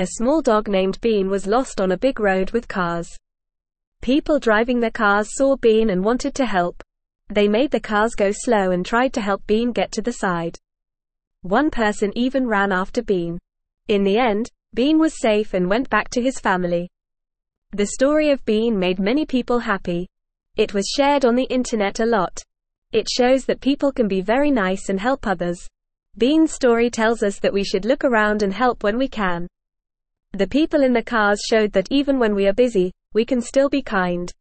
A small dog named Bean was lost on a big road with cars. People driving their cars saw Bean and wanted to help. They made the cars go slow and tried to help Bean get to the side. One person even ran after Bean. In the end, Bean was safe and went back to his family. The story of Bean made many people happy. It was shared on the internet a lot. It shows that people can be very nice and help others. Bean's story tells us that we should look around and help when we can. The people in the cars showed that even when we are busy, we can still be kind.